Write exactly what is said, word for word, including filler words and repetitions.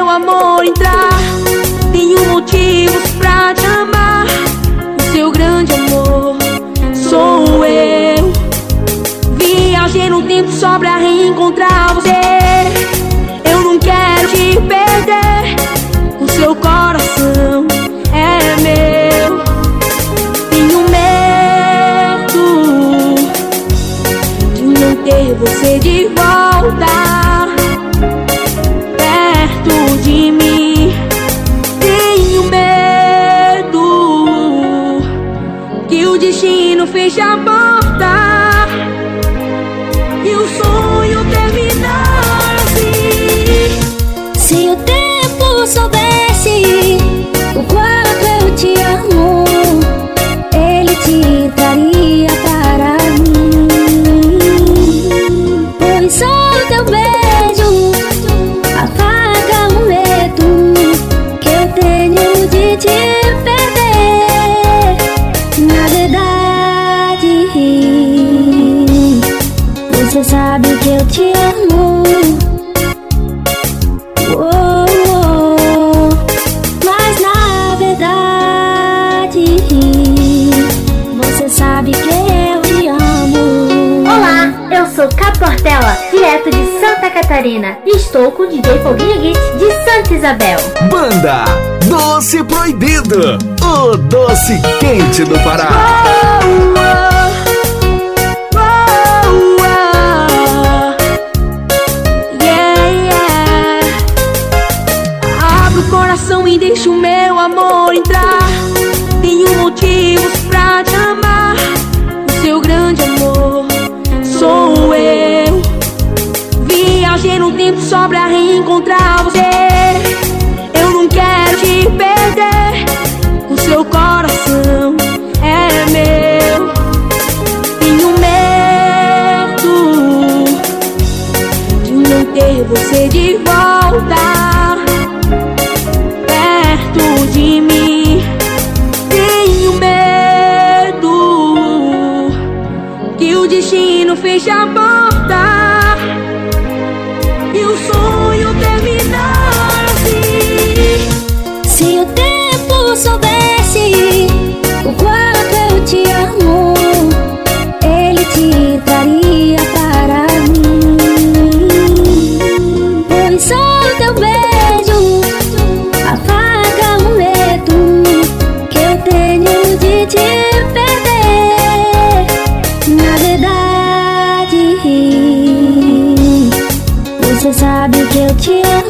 meu amor entrar. Tenho motivos pra te amar. O seu grande amor sou eu. Viajei no tempo só pra reencontrar você. Eu não quero te perder. O seu coração é meu. Tenho medo de não ter você de volta perto de mim. Tenho medo que o destino feche a porta e o sonho terminar assim. Se o tempo soubesse o quanto eu te amo, ele te traria para mim. Pois só teu beijo apaga o medo que eu tenho de te perder. Na verdade, você sabe que eu te amo. Oh, oh, mas na verdade, você sabe que eu te amo. Olá, eu sou Cap Portela, direto de Santa Catarina, e estou com o D J Foguinha Git de Santa Isabel. Banda Doce Proibido, o doce quente do Pará. Oh, oh, oh, oh. Yeah, yeah. Abra o coração e deixa o meu amor entrar. Tenho motivos pra te amar. O seu grande amor sou eu. Viajei no tempo só pra reencontrar você. Eu não quero te perder. O seu coração é meu. Tenho medo de não ter você de volta perto de mim. Tenho medo que o destino feche a porta e o sonho terminar assim. Se o tempo soubesse o quanto eu te amo, ele te traria para mim. Pois só teu beijo apaga o medo que eu tenho de te perder. Na verdade, você sabe que eu te amo.